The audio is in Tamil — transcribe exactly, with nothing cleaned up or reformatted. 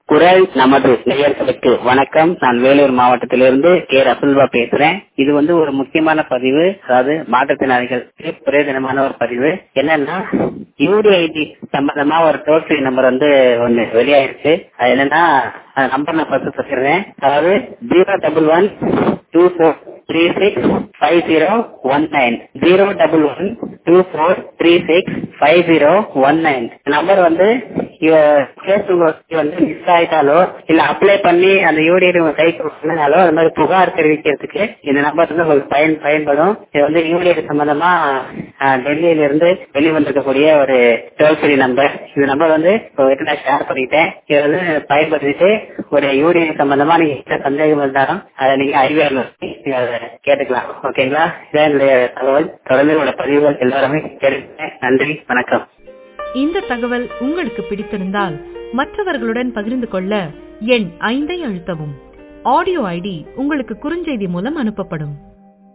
குரல் நமது நேயர்களுக்கு வணக்கம். நான் வேலூர் மாவட்டத்திலிருந்து கே ரசுல்வா பேசுறேன். இது வந்து ஒரு முக்கியமான பதிவு, அதாவது மாற்றுத்திறனாளிகளுக்கு பிரயோஜனமான ஒரு பதிவு. என்னன்னா, யூடிஐடி சம்பந்தமா ஒரு டோல் ஃப்ரீ நம்பர் வந்து ஒன்னு வெளியாயிருக்கு. அது என்னன்னா, நம்பர் நான் ஃபர்ஸ்ட் சொல்லிடுறேன். அதாவது zero double one two four three six five zero one nine zero double one two four three six five zero one nine number வந்து வந்து மிஸ் ஆயிட்டாலோ இல்ல அப்ளை பண்ணி அந்த யூடிஐடி கைக்கு பண்ணாலோ அது மாதிரி புகார் தெரிவிக்கிறதுக்கு இந்த நம்பர் வந்து உங்களுக்கு பயன் பயன்படும். இது வந்து யூடிஐடி சம்பந்தமா டெல்லியில இருந்து வெளிவந்திருக்கக்கூடிய ஒரு டோல் ஃப்ரீ நம்பர். இந்த நம்பர் வந்து நான் ஷேர் பண்ணிட்டேன். இதை வந்து பயன்படுத்திட்டு ஒரு யூடிஐடி சம்பந்தமா நீங்க சந்தேகம் இருந்தாலும் அதை நீங்க அறிவியல் கேட்டுக்கலாம். ஓகேங்களா? இதான் என்னுடைய தகவல். தொடர்ந்து பதிவுகள் எல்லாருமே கேட்டுக்கிறேன். நன்றி, வணக்கம். இந்த தகவல் உங்களுக்கு பிடித்திருந்தால் மற்றவர்களுடன் பகிர்ந்து கொள்ள எண் ஐந்தை அழுத்தவும். ஆடியோ ஐடி உங்களுக்கு குறுஞ்செய்தி மூலம் அனுப்பப்படும்.